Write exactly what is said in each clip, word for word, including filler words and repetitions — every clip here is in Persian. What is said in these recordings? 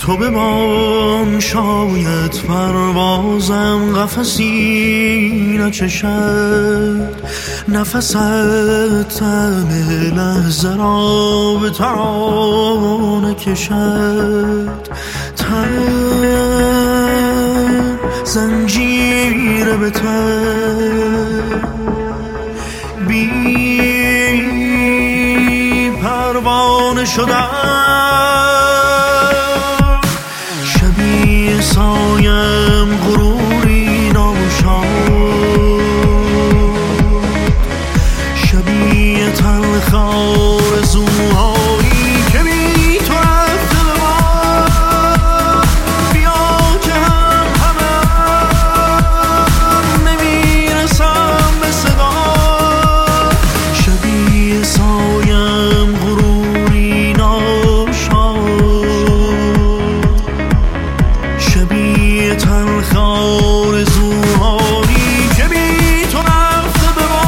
تو بمان شاید پروازم قفسی نچشد، نفست طعم لحظه را به ترانه کشد. تن زنجیر به تن بی پروانه شدم، شبیه سایم غروری ناشاد، شبیه تلخ آرزوهایی که بی تو رفته به ما. بیا که هم همم نمیرسم به صدا، شبیه سایم غروری ناشاد، شبیه تلخ آرزوهایی که بی تو رفته به ما.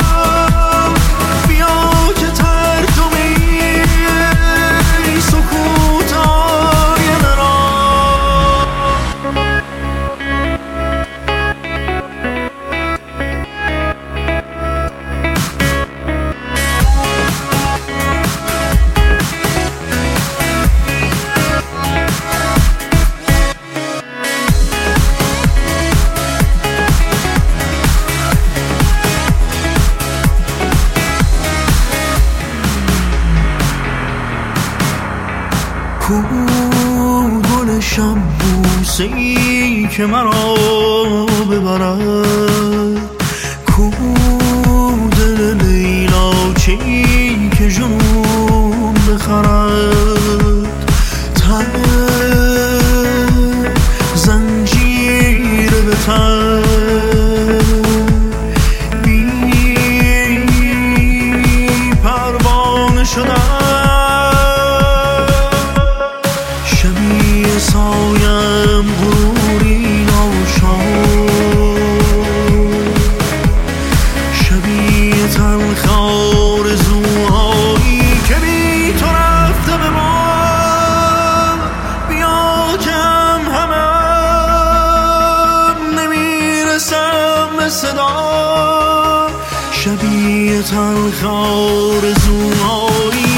بیا که ترجمه این سکوت آینه را کو گل شب بوسه ای که مرا ببرد، کو دل لیلاچی ای که جنون بخرد. تن زنجیر به تن بی پروانه شدم، شبیه سایم غروری ناشاد، شبیه تلخ آرزوهایی که بی تو رفته به ما. بیا که هم همم نمیرسم به صدا، شبیه تلخ آرزوهایی